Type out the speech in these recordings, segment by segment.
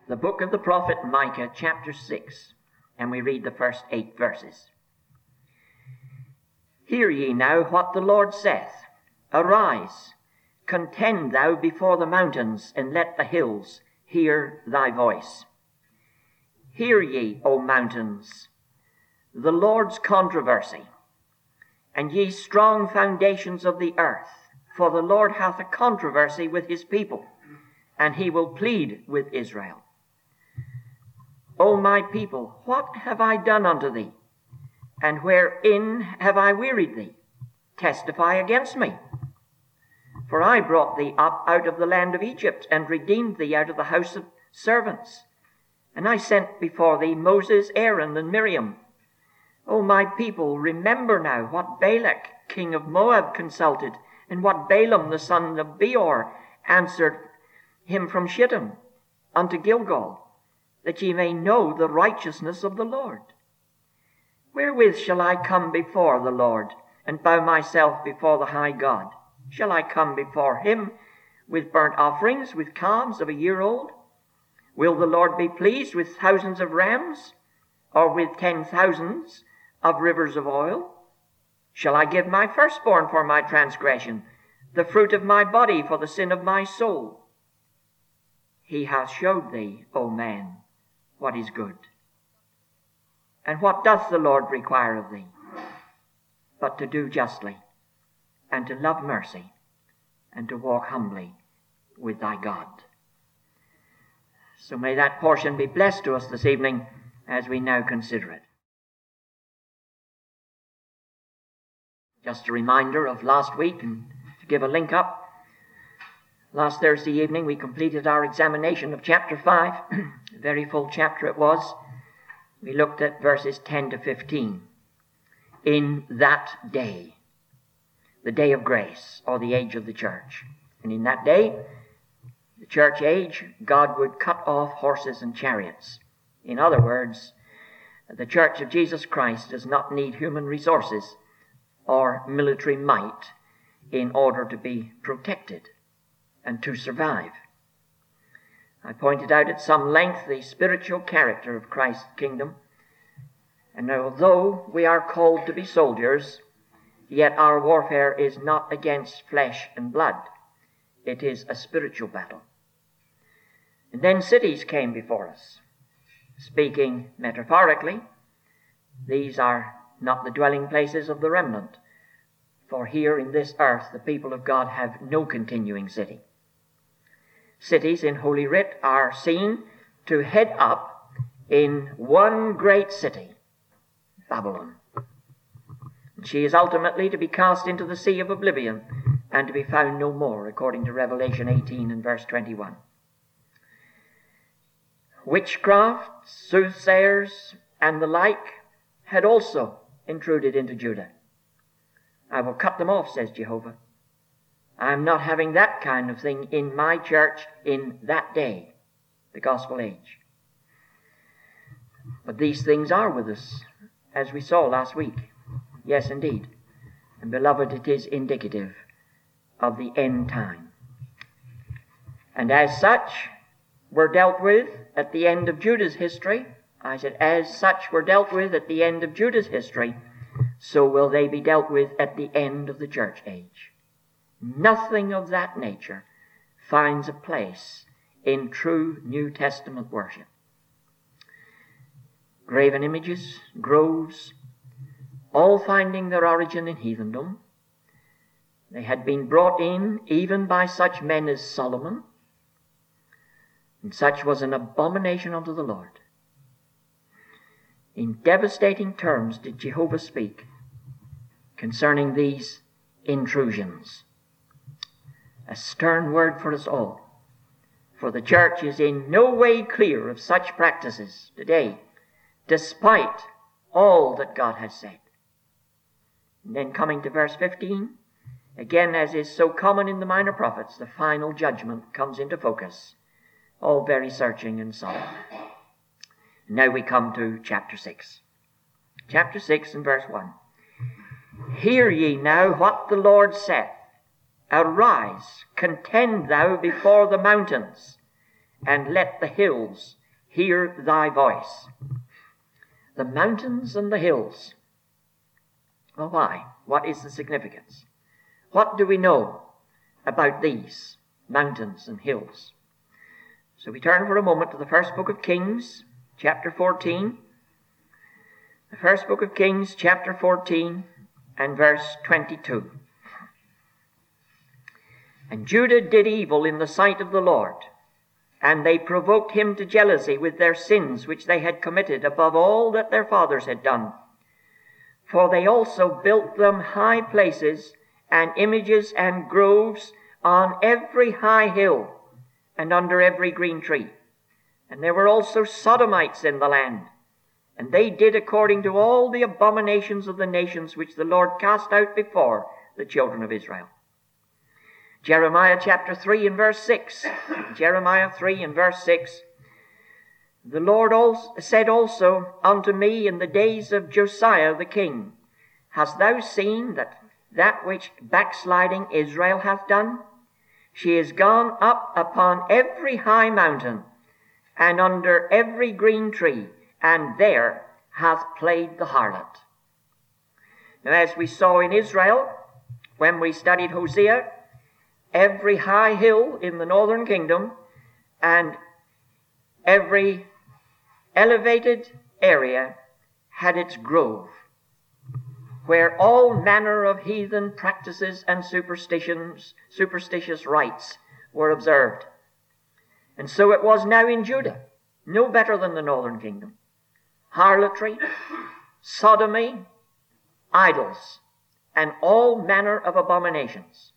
The book of the prophet Micah, chapter 6, and we read the first 8 verses. Hear ye now what the Lord saith. Arise, contend thou before the mountains, and let the hills hear thy voice. Hear ye, O mountains, the Lord's controversy, and ye strong foundations of the earth, for the Lord hath a controversy with his people, and he will plead with Israel. O my people, what have I done unto thee? And wherein have I wearied thee? Testify against me. For I brought thee up out of the land of Egypt, and redeemed thee out of the house of servants. And I sent before thee Moses, Aaron, and Miriam. O my people, remember now what Balak, king of Moab, consulted, and what Balaam, the son of Beor, answered him from Shittim unto Gilgal, that ye may know the righteousness of the Lord. Wherewith shall I come before the Lord, and bow myself before the high God? Shall I come before him with burnt offerings, with calves of a year old? Will the Lord be pleased with thousands of rams, or with 10,000s of rivers of oil? Shall I give my firstborn for my transgression, the fruit of my body for the sin of my soul? He hath showed thee, O man, what is good. And what doth the Lord require of thee? But to do justly, and to love mercy, and to walk humbly with thy God. So may that portion be blessed to us this evening as we now consider it. Just a reminder of last week, and to give a link up. Last Thursday evening we completed our examination of chapter 5. A very full chapter it was. We looked at verses 10 to 15. In that day, the day of grace, or the age of the church. And in that day, the church age, God would cut off horses and chariots. In other words, the church of Jesus Christ does not need human resources or military might in order to be protected and to survive. I pointed out at some length the spiritual character of Christ's kingdom. And although we are called to be soldiers, yet our warfare is not against flesh and blood. It is a spiritual battle. And then cities came before us. Speaking metaphorically, these are not the dwelling places of the remnant. For here in this earth the people of God have no continuing city. Cities in Holy Writ are seen to head up in one great city, Babylon. She is ultimately to be cast into the sea of oblivion and to be found no more, according to Revelation 18 and verse 21. Witchcraft, soothsayers, and the like had also intruded into Judah. I will cut them off, says Jehovah. I am not having that kind of thing in my church in that day, the gospel age. But these things are with us, as we saw last week. Yes, indeed. And beloved, it is indicative of the end time. And as such were dealt with at the end of Judah's history. I said, as such were dealt with at the end of Judah's history, so will they be dealt with at the end of the church age. Nothing of that nature finds a place in true New Testament worship. Graven images, groves, all finding their origin in heathendom. They had been brought in even by such men as Solomon, and such was an abomination unto the Lord. In devastating terms did Jehovah speak concerning these intrusions. A stern word for us all, for the church is in no way clear of such practices today, despite all that God has said. And then coming to verse 15, again, as is so common in the minor prophets, the final judgment comes into focus, all very searching and solemn. And now we come to chapter 6. Chapter 6 and verse 1. Hear ye now what the Lord saith. Arise, contend thou before the mountains, and let the hills hear thy voice. The mountains and the hills. Well, why? What is the significance? What do we know about these mountains and hills? So we turn for a moment to the first book of Kings, chapter 14. The first book of Kings, chapter 14, and verse 22. And Judah did evil in the sight of the Lord, and they provoked him to jealousy with their sins which they had committed above all that their fathers had done. For they also built them high places and images and groves on every high hill and under every green tree. And there were also Sodomites in the land, and they did according to all the abominations of the nations which the Lord cast out before the children of Israel. Jeremiah chapter 3 and verse 6. Jeremiah 3 and verse 6. The Lord said also unto me in the days of Josiah the king, Hast thou seen that which backsliding Israel hath done? She is gone up upon every high mountain and under every green tree, and there hath played the harlot. Now, as we saw in Israel, when we studied Hosea, every high hill in the northern kingdom and every elevated area had its grove, where all manner of heathen practices and superstitious rites were observed. And so it was now in Judah, no better than the northern kingdom. Harlotry, sodomy, idols, and all manner of abominations.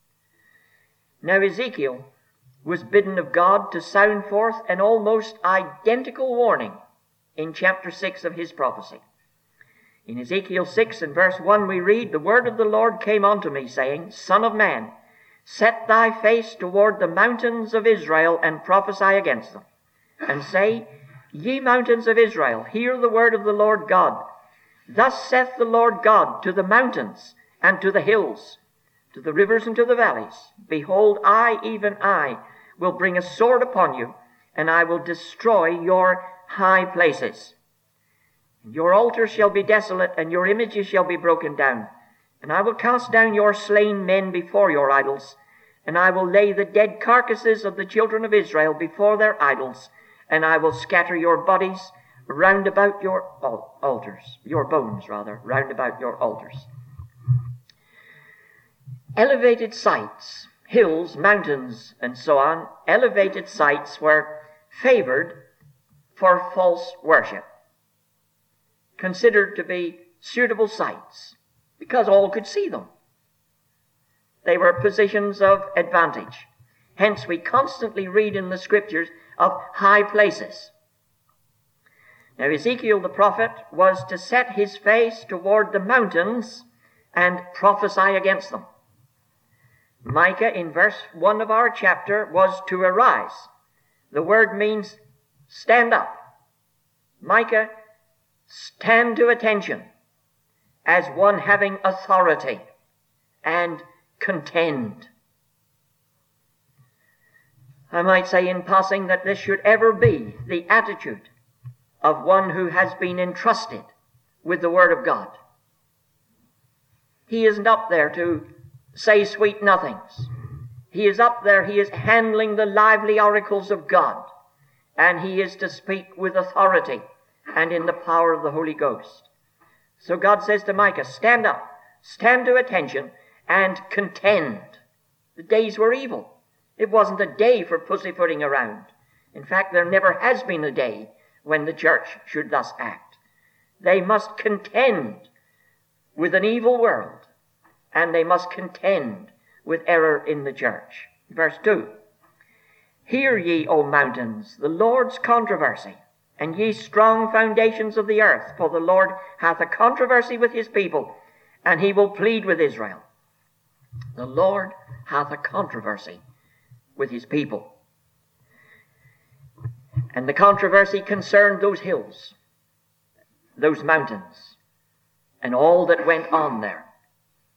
Now Ezekiel was bidden of God to sound forth an almost identical warning in chapter 6 of his prophecy. In Ezekiel 6 and verse 1 we read, The word of the Lord came unto me, saying, Son of man, set thy face toward the mountains of Israel, and prophesy against them, and say, Ye mountains of Israel, hear the word of the Lord God. Thus saith the Lord God to the mountains and to the hills, to the rivers and to the valleys, Behold, I, even I, will bring a sword upon you, and I will destroy your high places. And your altars shall be desolate, and your images shall be broken down. And I will cast down your slain men before your idols, and I will lay the dead carcasses of the children of Israel before their idols, and I will scatter your bodies round about your altars, your bones rather, round about your altars. Elevated sites, hills, mountains, and so on, elevated sites were favored for false worship, considered to be suitable sites, because all could see them. They were positions of advantage. Hence we constantly read in the scriptures of high places. Now Ezekiel the prophet was to set his face toward the mountains and prophesy against them. Micah in verse 1 of our chapter was to arise. The word means stand up. Micah, stand to attention as one having authority and contend. I might say in passing that this should ever be the attitude of one who has been entrusted with the Word of God. He isn't up there to say sweet nothings. He is up there, he is handling the lively oracles of God, and he is to speak with authority and in the power of the Holy Ghost. So God says to Micah, stand up, stand to attention, and contend. The days were evil. It wasn't a day for pussyfooting around. In fact, there never has been a day when the church should thus act. They must contend with an evil world, and they must contend with error in the church. Verse 2, Hear ye, O mountains, the Lord's controversy, and ye strong foundations of the earth, for the Lord hath a controversy with his people, and he will plead with Israel. The Lord hath a controversy with his people. And the controversy concerned those hills, those mountains, and all that went on there.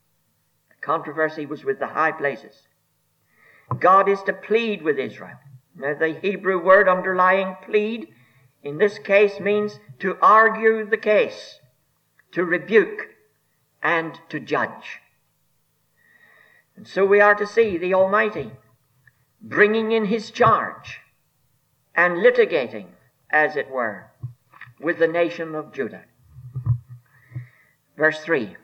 The controversy was with the high places. God is to plead with Israel. Now, the Hebrew word underlying plead in this case means to argue the case, to rebuke, and to judge. And so we are to see the Almighty bringing in his charge and litigating, as it were, with the nation of Judah. Verse 3.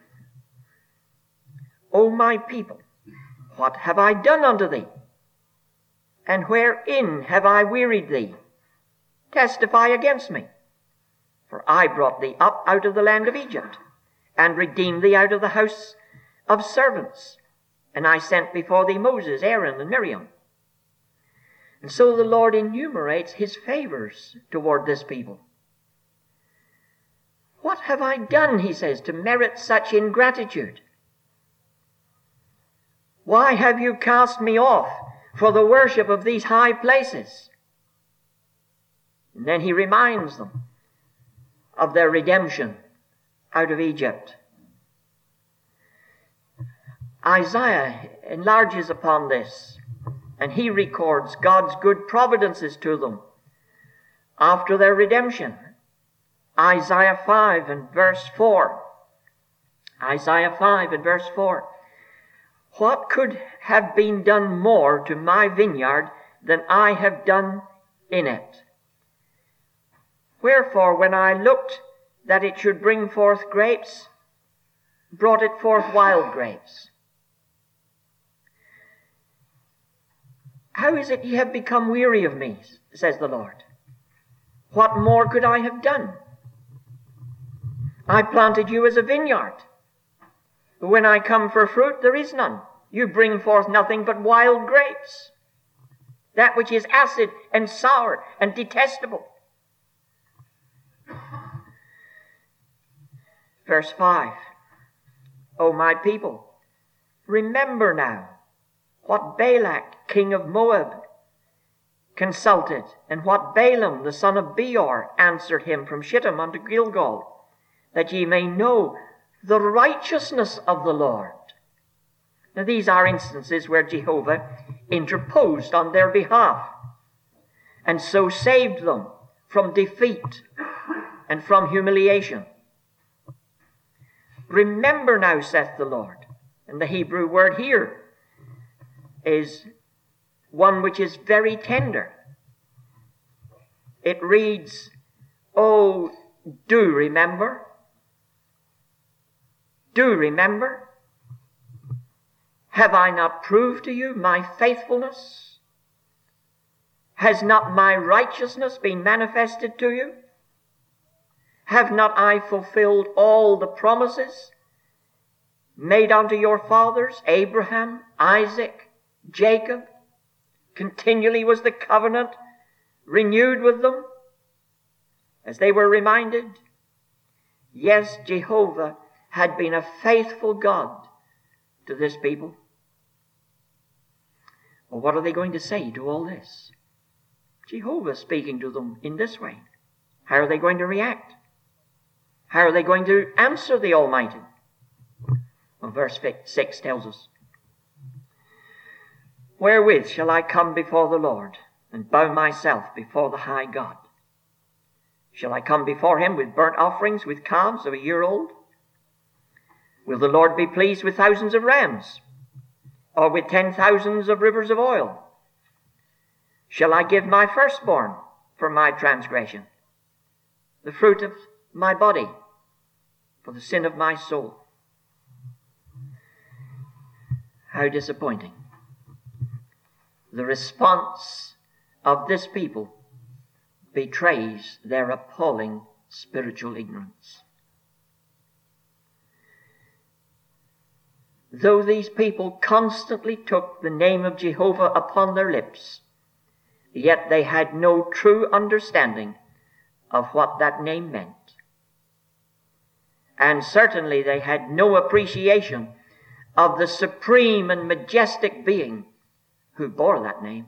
O my people, what have I done unto thee? And wherein have I wearied thee? Testify against me. For I brought thee up out of the land of Egypt, and redeemed thee out of the house of servants. And I sent before thee Moses, Aaron, and Miriam. And so the Lord enumerates his favors toward this people. What have I done, he says, to merit such ingratitude? Why have you cast me off for the worship of these high places? And then he reminds them of their redemption out of Egypt. Isaiah enlarges upon this, and he records God's good providences to them after their redemption. Isaiah 5 and verse 4. Isaiah 5 and verse 4. What could have been done more to my vineyard than I have done in it? Wherefore, when I looked that it should bring forth grapes, brought it forth wild grapes. How is it ye have become weary of me, says the Lord? What more could I have done? I planted you as a vineyard. But when I come for fruit, there is none. You bring forth nothing but wild grapes, that which is acid and sour and detestable. Verse 5. O my people, remember now what Balak, king of Moab, consulted, and what Balaam, the son of Beor, answered him from Shittim unto Gilgal, that ye may know the righteousness of the Lord. Now these are instances where Jehovah interposed on their behalf, and so saved them from defeat and from humiliation. Remember now, saith the Lord. And the Hebrew word here is one which is very tender. It reads, oh, do remember. Do remember. Have I not proved to you my faithfulness? Has not my righteousness been manifested to you? Have not I fulfilled all the promises made unto your fathers, Abraham, Isaac, Jacob? Continually was the covenant renewed with them, as they were reminded. Yes, Jehovah had been a faithful God to this people. Well, what are they going to say to all this? Jehovah speaking to them in this way. How are they going to react? How are they going to answer the Almighty? Well, verse 6 tells us, wherewith shall I come before the Lord, and bow myself before the high God? Shall I come before him with burnt offerings, with calves of a year old? Will the Lord be pleased with thousands of rams, or with 10,000s of rivers of oil? Shall I give my firstborn for my transgression, the fruit of my body for the sin of my soul? How disappointing. The response of this people betrays their appalling spiritual ignorance. Though these people constantly took the name of Jehovah upon their lips, yet they had no true understanding of what that name meant. And certainly they had no appreciation of the supreme and majestic being who bore that name.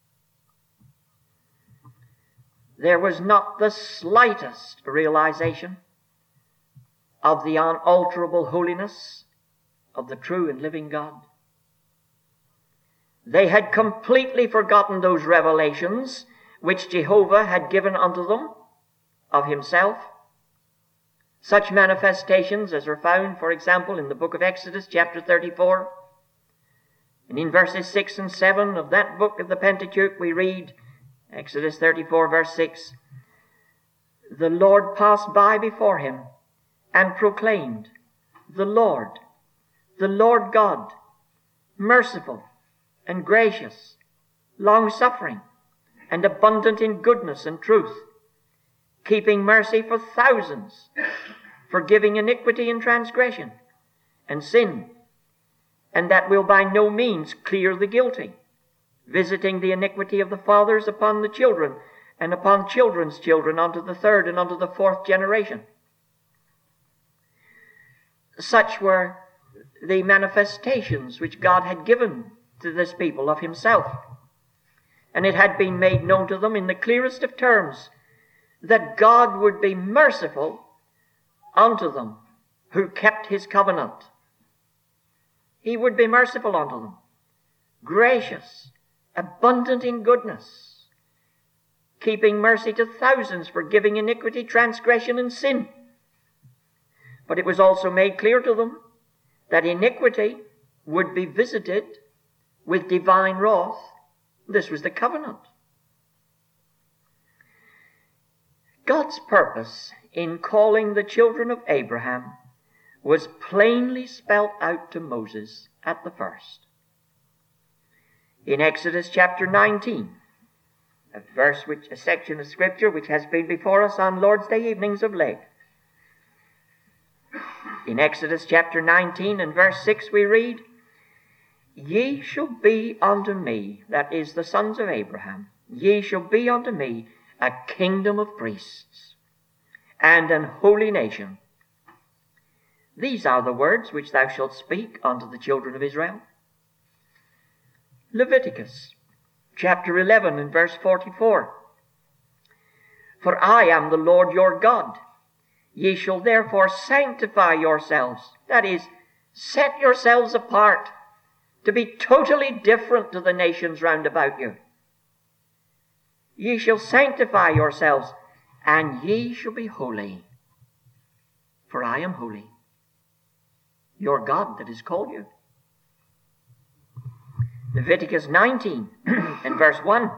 There was not the slightest realization of the unalterable holiness of the true and living God. They had completely forgotten those revelations which Jehovah had given unto them of himself. Such manifestations as are found, for example, in the book of Exodus, chapter 34. And in verses 6 and 7 of that book of the Pentateuch, we read, Exodus 34, verse 6, "The Lord passed by before him and proclaimed, the Lord God, merciful and gracious, long-suffering, and abundant in goodness and truth, keeping mercy for thousands, forgiving iniquity and transgression and sin, and that will by no means clear the guilty, visiting the iniquity of the fathers upon the children, and upon children's children unto the third and unto the fourth generation." Such were the manifestations which God had given to this people of himself. And it had been made known to them in the clearest of terms that God would be merciful unto them who kept his covenant. He would be merciful unto them, gracious, abundant in goodness, keeping mercy to thousands, forgiving iniquity, transgression, and sin. But it was also made clear to them that iniquity would be visited with divine wrath. This was the covenant. God's purpose in calling the children of Abraham was plainly spelt out to Moses at the first. In Exodus chapter 19, a section of Scripture which has been before us on Lord's Day evenings of late. In Exodus chapter 19 and verse 6 we read, "Ye shall be unto me," that is the sons of Abraham, "ye shall be unto me a kingdom of priests and an holy nation. These are the words which thou shalt speak unto the children of Israel." Leviticus chapter 11 and verse 44, "For I am the Lord your God. Ye shall therefore sanctify yourselves," that is, set yourselves apart to be totally different to the nations round about you. "Ye shall sanctify yourselves, and ye shall be holy, for I am holy, your God that has called you." Leviticus 19 and verse 1,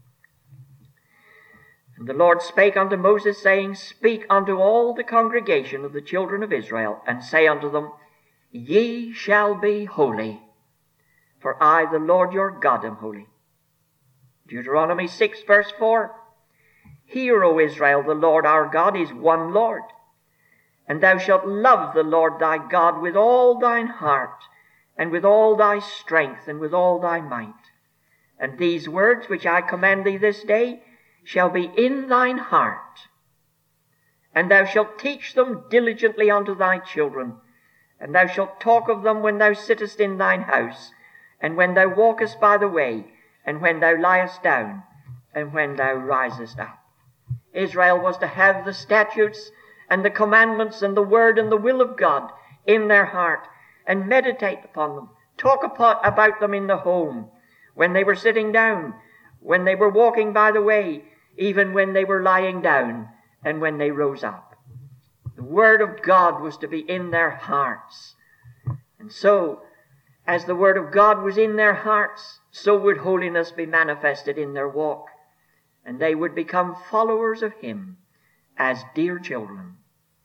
"And the Lord spake unto Moses, saying, Speak unto all the congregation of the children of Israel, and say unto them, Ye shall be holy, for I, the Lord your God, am holy." Deuteronomy 6, verse 4, "Hear, O Israel, the Lord our God is one Lord. And thou shalt love the Lord thy God with all thine heart, and with all thy strength, and with all thy might. And these words which I command thee this day shall be in thine heart. And thou shalt teach them diligently unto thy children. And thou shalt talk of them when thou sittest in thine house, and when thou walkest by the way, and when thou liest down, and when thou risest up." Israel was to have the statutes and the commandments and the word and the will of God in their heart, and meditate upon them, talk about them in the home, when they were sitting down, when they were walking by the way, even when they were lying down, and when they rose up. The Word of God was to be in their hearts. And so, as the Word of God was in their hearts, so would holiness be manifested in their walk, and they would become followers of Him as dear children.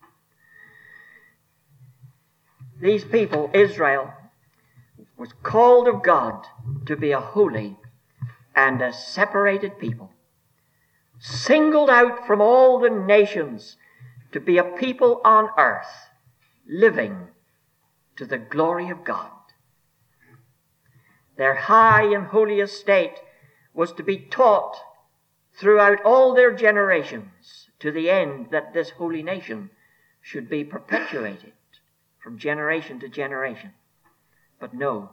These people, Israel, was called of God to be a holy and a separated people, singled out from all the nations to be a people on earth living to the glory of God. Their high and holy estate was to be taught throughout all their generations, to the end that this holy nation should be perpetuated from generation to generation. But no,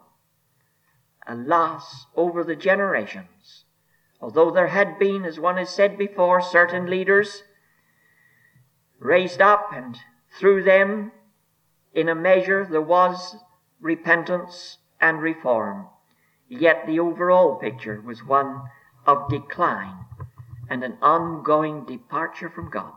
alas, over the generations, although there had been, as one has said before, certain leaders raised up, and through them, in a measure, there was repentance and reform. yet the overall picture was one of decline and an ongoing departure from God.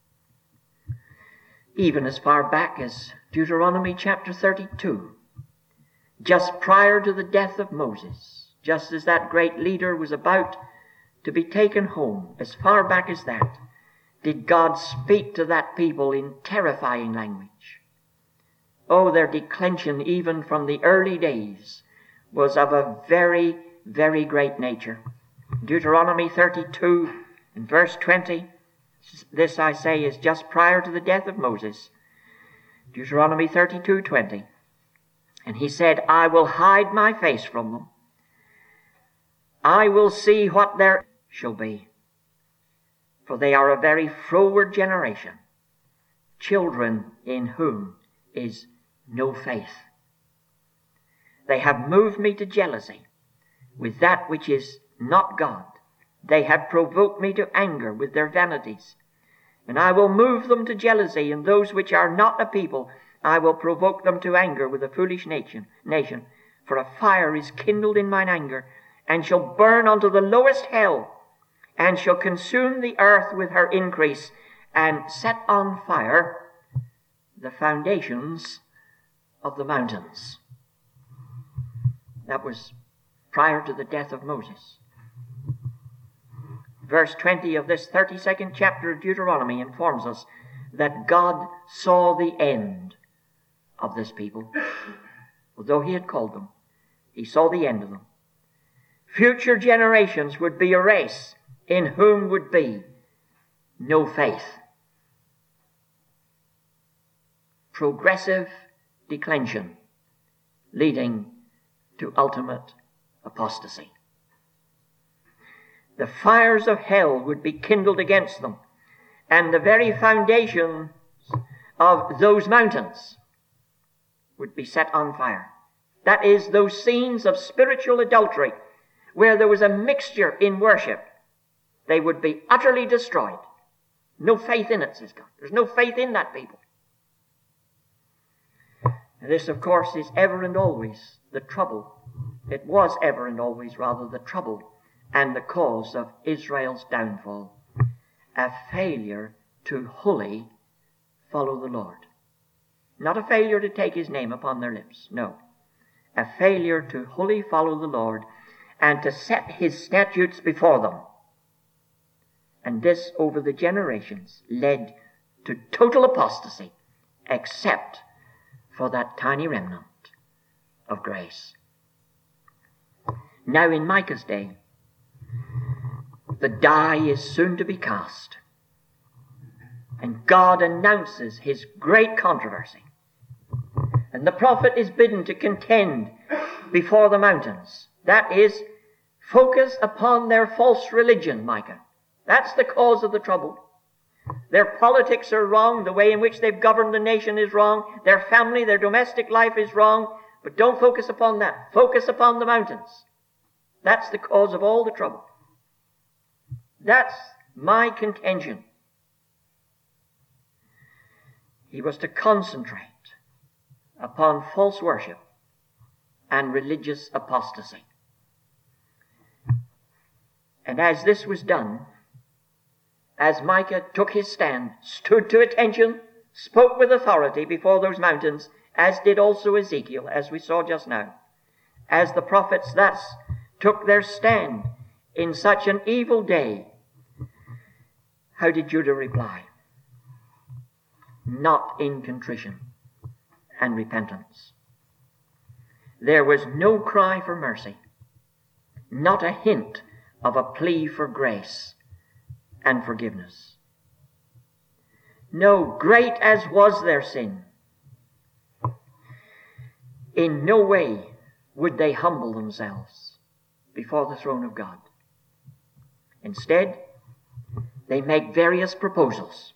Even as far back as Deuteronomy chapter 32, just prior to the death of Moses, just as that great leader was about to be taken home, as far back as that, did God speak to that people in terrifying language. Oh, their declension even from the early days was of a very, very great nature. Deuteronomy 32 and verse 20, this I say is just prior to the death of Moses. Deuteronomy 32:20. And he said, I will hide my face from them. I will see what their shall be. For they are a very froward generation, children in whom is no faith. They have moved me to jealousy with that which is not God. They have provoked me to anger with their vanities. And I will move them to jealousy, and those which are not a people, I will provoke them to anger with a foolish nation. For a fire is kindled in mine anger, and shall burn unto the lowest hell, and shall consume the earth with her increase, and set on fire the foundations of the mountains. That was prior to the death of Moses. Verse 20 of this 32nd chapter of Deuteronomy informs us that God saw the end of this people. Although he had called them, he saw the end of them. Future generations would be a race in whom would be no faith. Progressive declension leading to ultimate apostasy. The fires of hell would be kindled against them, and the very foundations of those mountains would be set on fire. That is, those scenes of spiritual adultery where there was a mixture in worship, they would be utterly destroyed. No faith in it, says God. There's no faith in that people. And this, of course, is ever and always the trouble. It was ever and always, rather, the trouble and the cause of Israel's downfall. A failure to wholly follow the Lord. Not a failure to take his name upon their lips, no. A failure to wholly follow the Lord and to set his statutes before them. And this, over the generations, led to total apostasy, except for that tiny remnant of grace. Now, in Micah's day, the die is soon to be cast, and God announces his great controversy. And the prophet is bidden to contend before the mountains. That is, focus upon their false religion, Micah. That's the cause of the trouble. Their politics are wrong. The way in which they've governed the nation is wrong. Their family, their domestic life is wrong. But don't focus upon that. Focus upon the mountains. That's the cause of all the trouble. That's my contention. He was to concentrate upon false worship and religious apostasy. And as this was done, as Micah took his stand, stood to attention, spoke with authority before those mountains, as did also Ezekiel, as we saw just now, as the prophets thus took their stand in such an evil day, how did Judah reply? Not in contrition and repentance. There was no cry for mercy, not a hint of a plea for grace and forgiveness. No, great as was their sin, in no way would they humble themselves before the throne of God. Instead, they make various proposals.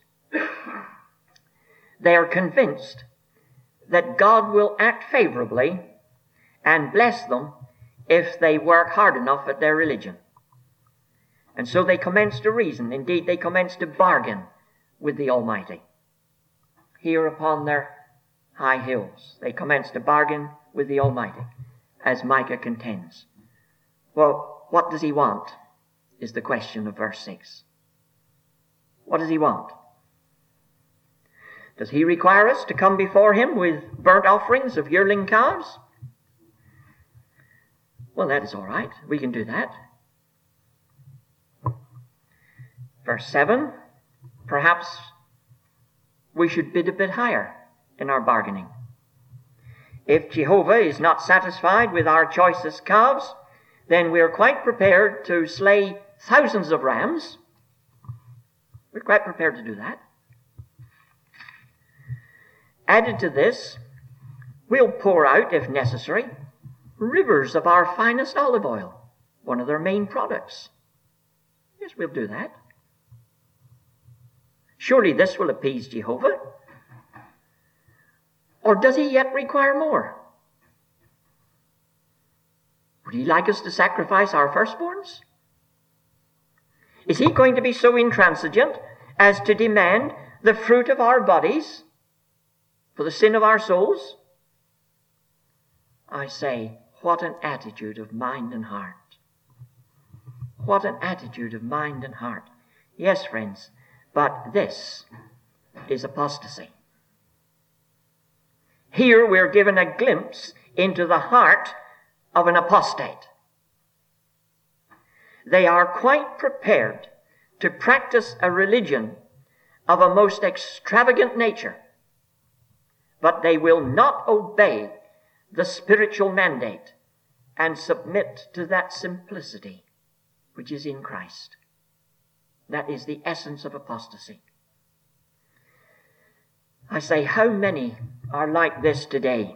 They are convinced that God will act favorably and bless them if they work hard enough at their religion. And so they commence to reason. Indeed, they commence to bargain with the Almighty. Here upon their high hills, they commence to bargain with the Almighty, as Micah contends. Well, what does he want, is the question of verse 6. What does he want? Does he require us to come before him with burnt offerings of yearling calves? Well, that is all right. We can do that. Verse 7, perhaps we should bid a bit higher in our bargaining. If Jehovah is not satisfied with our choicest calves, then we are quite prepared to slay thousands of rams. We're quite prepared to do that. Added to this, we'll pour out, if necessary, rivers of our finest olive oil, one of their main products. Yes, we'll do that. Surely this will appease Jehovah. Or does he yet require more? Would he like us to sacrifice our firstborns? Is he going to be so intransigent as to demand the fruit of our bodies for the sin of our souls? I say, what an attitude of mind and heart. What an attitude of mind and heart. Yes, friends, but this is apostasy. Here we're given a glimpse into the heart of an apostate. They are quite prepared to practice a religion of a most extravagant nature, but they will not obey the spiritual mandate and submit to that simplicity which is in Christ. That is the essence of apostasy. I say, how many are like this today?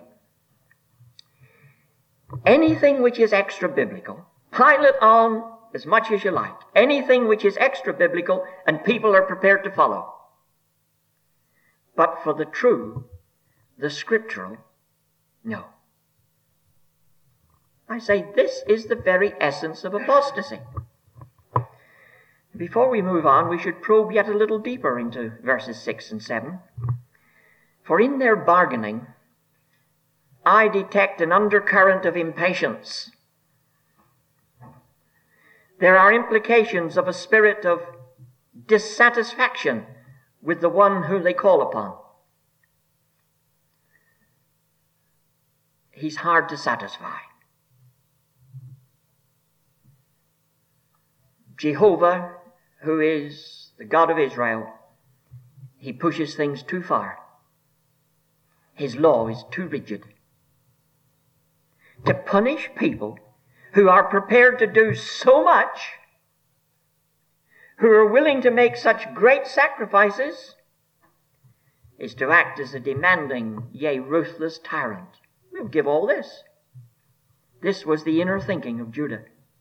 Anything which is extra-biblical, pile it on as much as you like. Anything which is extra-biblical, and people are prepared to follow. But for the true, the scriptural, no. I say this is the very essence of apostasy. Before we move on, we should probe yet a little deeper into verses 6 and 7. For in their bargaining, I detect an undercurrent of impatience. There are implications of a spirit of dissatisfaction with the one whom they call upon. He's hard to satisfy. Jehovah, who is the God of Israel, he pushes things too far. His law is too rigid. To punish people who are prepared to do so much, who are willing to make such great sacrifices, is to act as a demanding, yea, ruthless tyrant. We'll give all this. This was the inner thinking of Judah.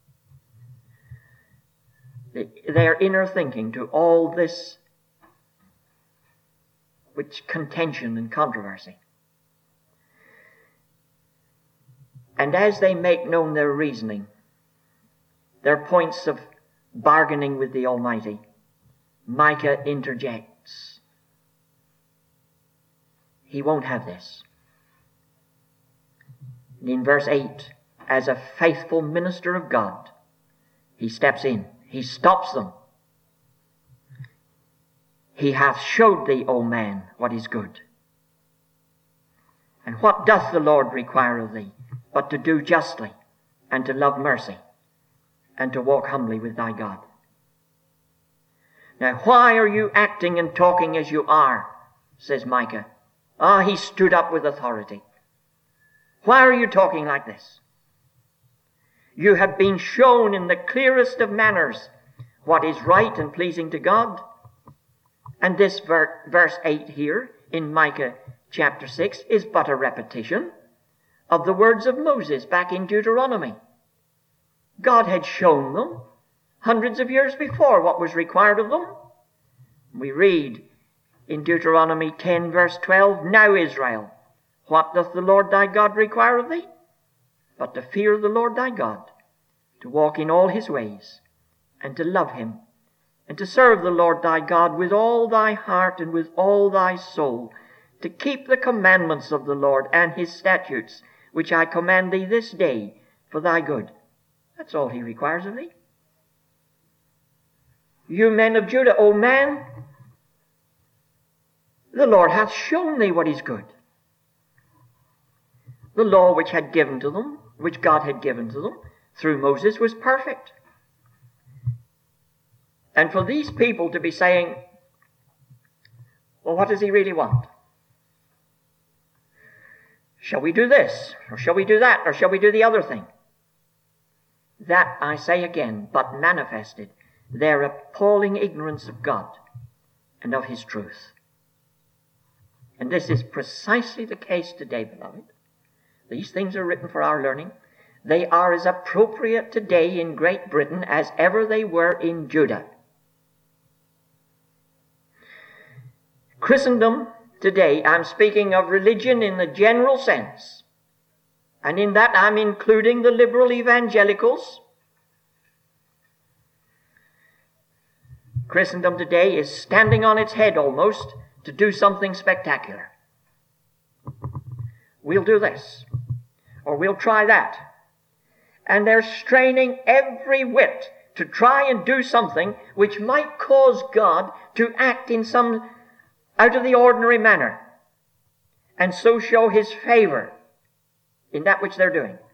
Their inner thinking to all this which contention and controversy. And as they make known their reasoning, their points of bargaining with the Almighty, Micah interjects. He won't have this. And in verse 8, as a faithful minister of God, he steps in. He stops them. He hath showed thee, O man, what is good. And what doth the Lord require of thee, but to do justly, and to love mercy, and to walk humbly with thy God? Now, why are you acting and talking as you are? Says Micah. He stood up with authority. Why are you talking like this? You have been shown in the clearest of manners what is right and pleasing to God. And this verse 8 here in Micah chapter 6 is but a repetition of the words of Moses back in Deuteronomy. God had shown them hundreds of years before what was required of them. We read in Deuteronomy 10 verse 12, Now Israel, what doth the Lord thy God require of thee? But to fear the Lord thy God, to walk in all his ways, and to love him, and to serve the Lord thy God with all thy heart and with all thy soul, to keep the commandments of the Lord and his statutes, which I command thee this day for thy good. That's all he requires of thee. You men of Judah, O man, the Lord hath shown thee what is good. The law which God had given to them through Moses was perfect. And for these people to be saying, well, what does he really want? Shall we do this? Or shall we do that? Or shall we do the other thing? That, I say again, but manifested their appalling ignorance of God and of his truth. And this is precisely the case today, beloved. These things are written for our learning. They are as appropriate today in Great Britain as ever they were in Judah. Christendom today, I'm speaking of religion in the general sense, and in that I'm including the liberal evangelicals. Christendom today is standing on its head almost to do something spectacular. We'll do this, or we'll try that. And they're straining every whit to try and do something which might cause God to act in some out of the ordinary manner, and so show his favor in that which they're doing.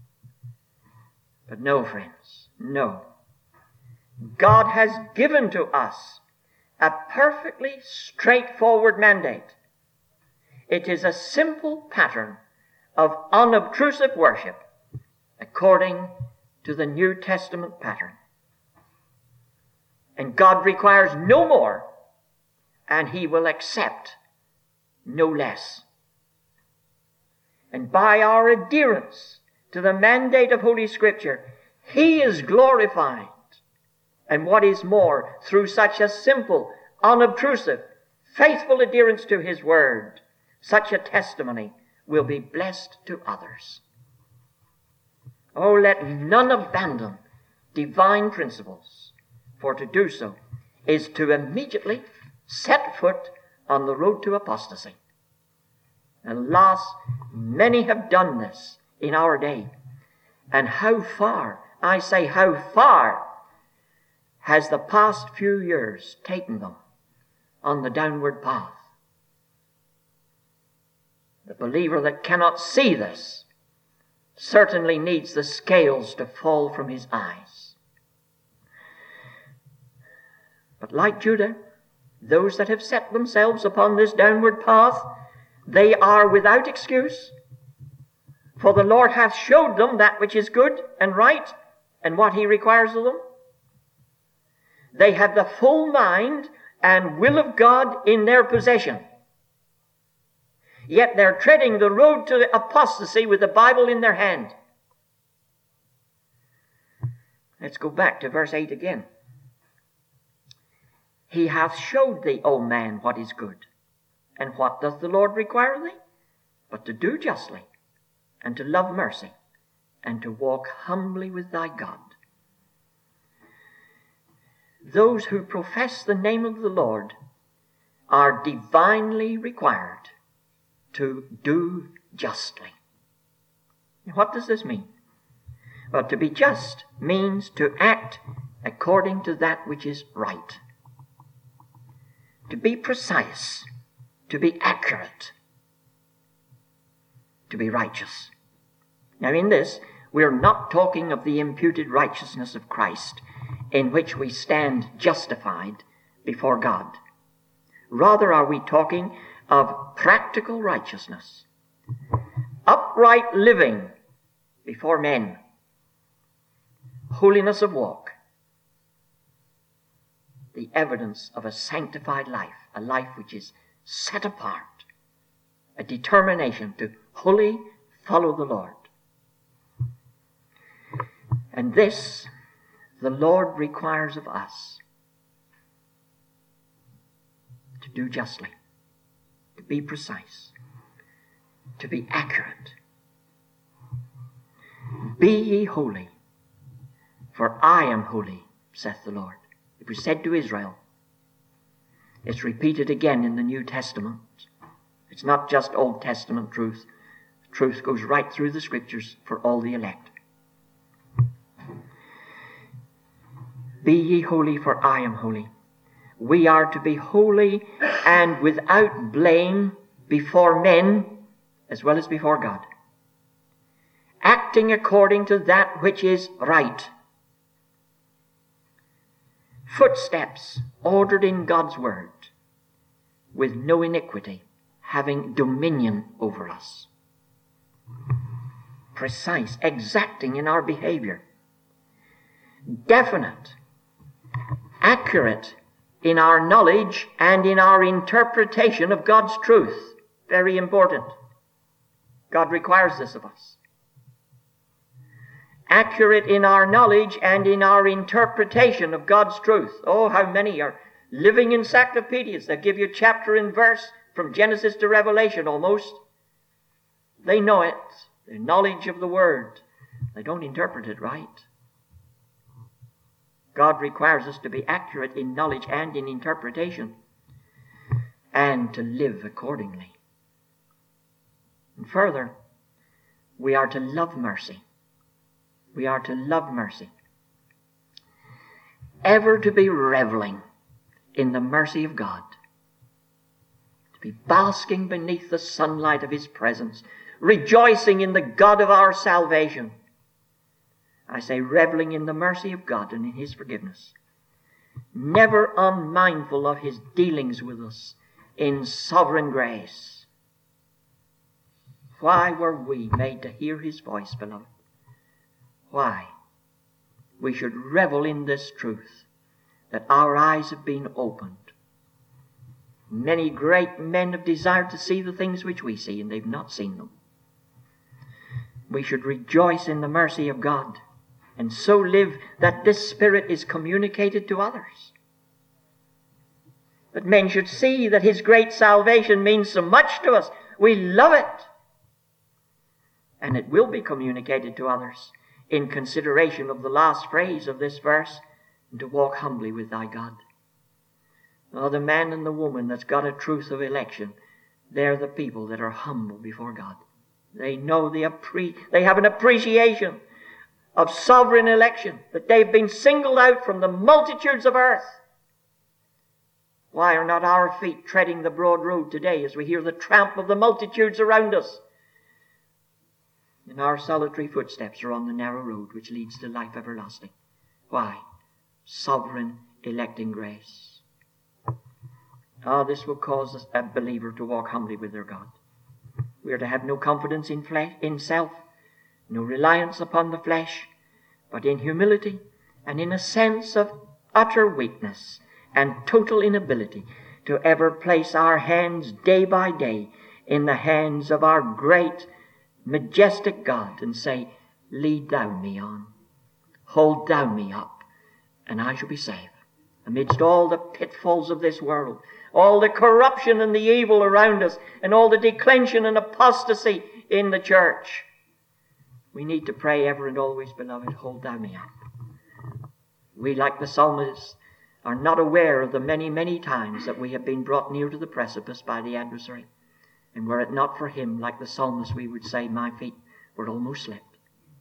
But no, friends, no. God has given to us a perfectly straightforward mandate. It is a simple pattern of unobtrusive worship according to the New Testament pattern. And God requires no more, and he will accept no less. And by our adherence to the mandate of Holy Scripture, he is glorified. And what is more, through such a simple, unobtrusive, faithful adherence to his word, such a testimony will be blessed to others. Oh, let none abandon divine principles, for to do so is to immediately set foot on the road to apostasy. And alas, many have done this in our day. And how far, I say how far, has the past few years taken them on the downward path? The believer that cannot see this certainly needs the scales to fall from his eyes. But like Judah, those that have set themselves upon this downward path, they are without excuse. For the Lord hath showed them that which is good and right, and what he requires of them. They have the full mind and will of God in their possession. Yet they're treading the road to apostasy with the Bible in their hand. Let's go back to verse 8 again. He hath showed thee, O man, what is good. And what doth the Lord require of thee? But to do justly, and to love mercy, and to walk humbly with thy God. Those who profess the name of the Lord are divinely required to do justly. What does this mean? Well, to be just means to act according to that which is right. To be precise, to be accurate, to be righteous. Now in this, we're not talking of the imputed righteousness of Christ, in which we stand justified before God. Rather are we talking of practical righteousness, upright living before men, holiness of walk, the evidence of a sanctified life, a life which is set apart, a determination to wholly follow the Lord. And this the Lord requires of us, to do justly, to be precise, to be accurate. Be ye holy, for I am holy, saith the Lord. It was said to Israel. It's repeated again in the New Testament. It's not just Old Testament truth. Truth goes right through the Scriptures for all the elect. Be ye holy, for I am holy. We are to be holy and without blame before men as well as before God, acting according to that which is right. Footsteps ordered in God's word, with no iniquity, having dominion over us. Precise, exacting in our behavior. Definite, accurate in our knowledge and in our interpretation of God's truth. Very important. God requires this of us. Accurate in our knowledge and in our interpretation of God's truth. Oh, how many are living encyclopedias that give you chapter and verse from Genesis to Revelation almost. They know it. Their knowledge of the Word. They don't interpret it right. God requires us to be accurate in knowledge and in interpretation, and to live accordingly. And further, we are to love mercy. We are to love mercy. Ever to be reveling in the mercy of God. To be basking beneath the sunlight of His presence, rejoicing in the God of our salvation. I say reveling in the mercy of God and in His forgiveness. Never unmindful of His dealings with us in sovereign grace. Why were we made to hear His voice, beloved? Why? We should revel in this truth, that our eyes have been opened. Many great men have desired to see the things which we see, and they've not seen them. We should rejoice in the mercy of God, and so live that this Spirit is communicated to others. That men should see that His great salvation means so much to us. We love it. And it will be communicated to others in consideration of the last phrase of this verse, and to walk humbly with thy God. Oh, the man and the woman that's got a truth of election, they're the people that are humble before God. They know they have an appreciation of sovereign election, that they've been singled out from the multitudes of earth. Why are not our feet treading the broad road today as we hear the tramp of the multitudes around us? And our solitary footsteps are on the narrow road which leads to life everlasting. Why? Sovereign electing grace. This will cause a believer to walk humbly with their God. We are to have no confidence in self, no reliance upon the flesh, but in humility and in a sense of utter weakness and total inability to ever place our hands day by day in the hands of our great, majestic God and say, lead thou me on, hold thou me up, and I shall be saved. Amidst all the pitfalls of this world, all the corruption and the evil around us, and all the declension and apostasy in the church, we need to pray ever and always, beloved, hold thou me up. We, like the psalmist, are not aware of the many, many times that we have been brought near to the precipice by the adversary. And were it not for him, like the psalmist, we would say, my feet were almost slipped.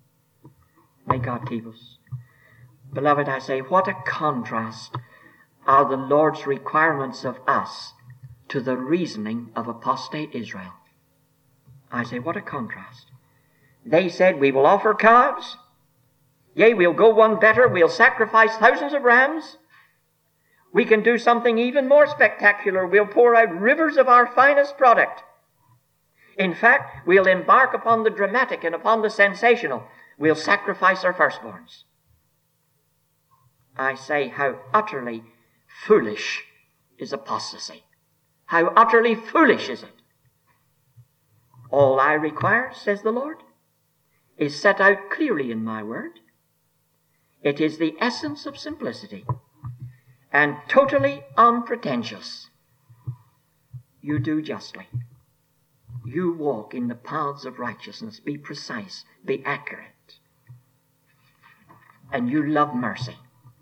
May God keep us. Beloved, I say, what a contrast are the Lord's requirements of us to the reasoning of apostate Israel. I say, what a contrast. They said, we will offer calves. Yea, we'll go one better. We'll sacrifice thousands of rams. We can do something even more spectacular. We'll pour out rivers of our finest product. In fact, we'll embark upon the dramatic and upon the sensational. We'll sacrifice our firstborns. I say, how utterly foolish is apostasy. How utterly foolish is it. All I require, says the Lord, is set out clearly in my word. It is the essence of simplicity and totally unpretentious. You do justly. You walk in the paths of righteousness. Be precise. Be accurate. And you love mercy.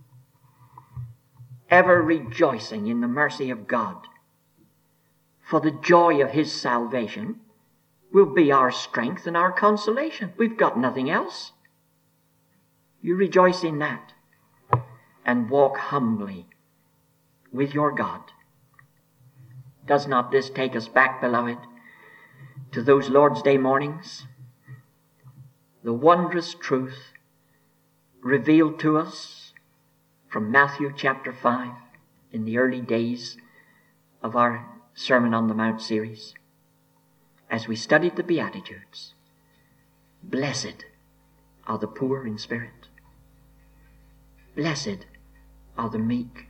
Ever rejoicing in the mercy of God. For the joy of His salvation will be our strength and our consolation. We've got nothing else. You rejoice in that. and walk humbly with your God. Does not this take us back, beloved, to those Lord's Day mornings? The wondrous truth revealed to us from Matthew chapter 5 in the early days of our Sermon on the Mount series, as we studied the Beatitudes. Blessed are the poor in spirit. Blessed are the meek.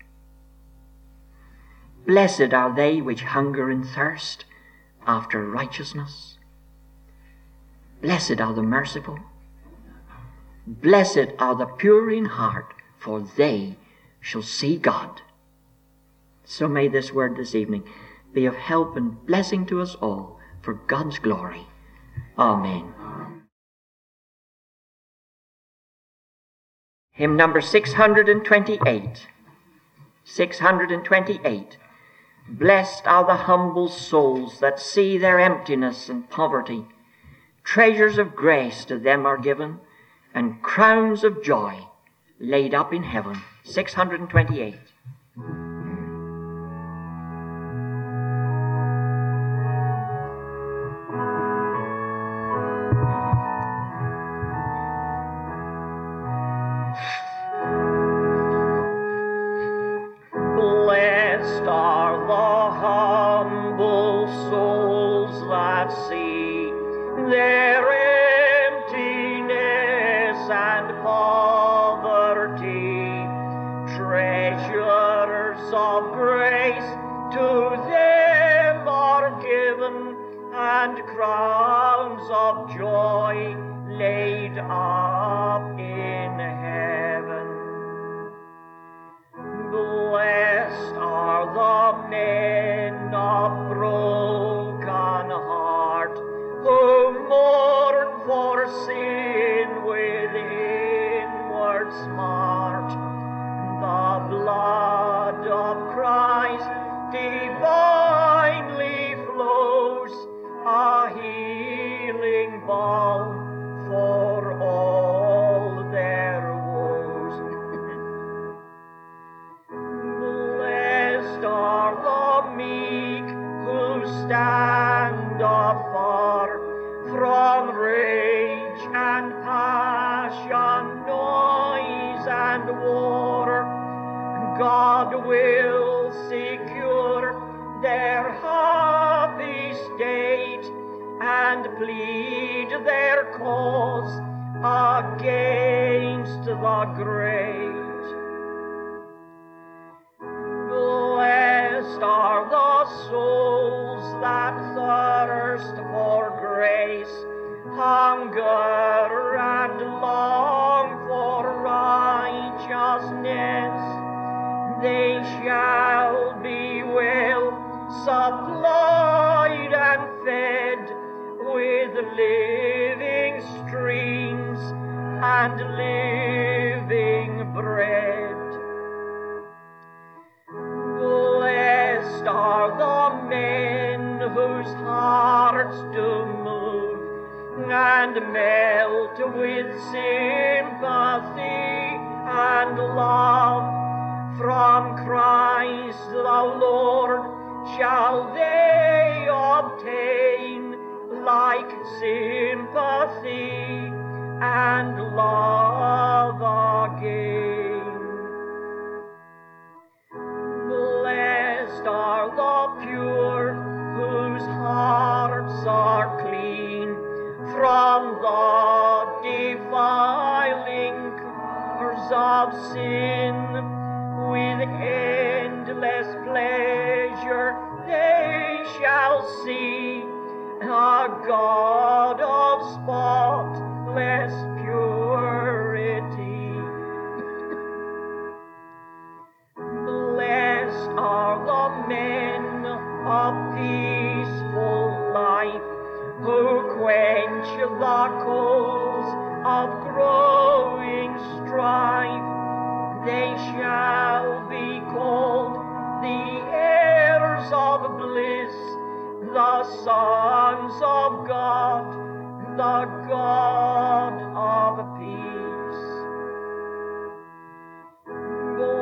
Blessed are they which hunger and thirst after righteousness. Blessed are the merciful. Blessed are the pure in heart, for they shall see God. So may this word this evening be of help and blessing to us all for God's glory. Amen. Hymn number 628. 628. Blessed are the humble souls that see their emptiness and poverty. Treasures of grace to them are given, and crowns of joy laid up in heaven. 628. Blessed are the humble souls that see their emptiness and poverty. Treasures of grace to them are given, and crowns of joy laid up in heaven. Blessed are the men of broken heart, who mourn for sin with inward smart. The blood of Christ divinely flows, a healing balm for all their woes. Blessed are the meek who stand afar from rage and passion, noise and war. God will secure their happy state and plead their cause against the great. Blessed are the souls that thirst for grace, hunger and long for righteousness. They shall be well supplied and fed with living streams and living bread. Blessed are the men whose hearts do move and melt with sympathy and love. From Christ the Lord shall they obtain like sympathy and love again. Blessed are the pure whose hearts are clean from the defiling curse of sin. With endless pleasure they shall see a God of spotless purity. Blessed are the men of peaceful life who quench the coals of growing strife. They shall be called the heirs of bliss, the sons of God, the God of peace.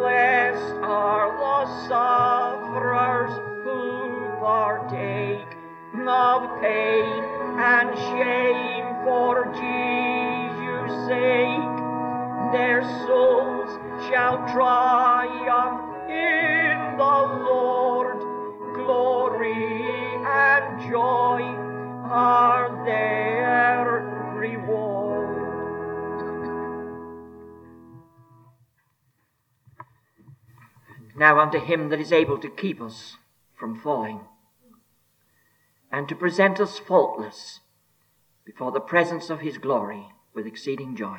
sufferers who partake of pain and shame for Jesus' sake, their souls shall triumph in the Lord. Glory and joy are their reward. Now unto him that is able to keep us from falling, and to present us faultless before the presence of his glory with exceeding joy,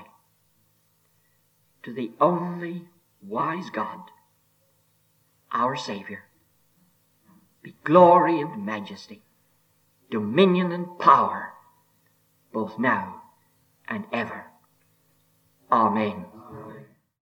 to the only wise God, our Saviour, be glory and majesty, dominion and power, both now and ever. Amen.